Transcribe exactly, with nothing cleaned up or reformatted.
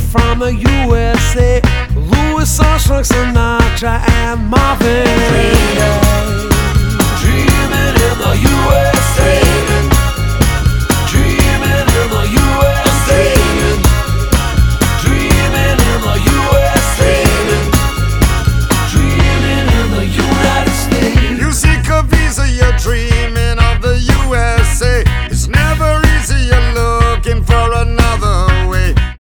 from the U S A, Louis Armstrong, Sinatra, and Marvin.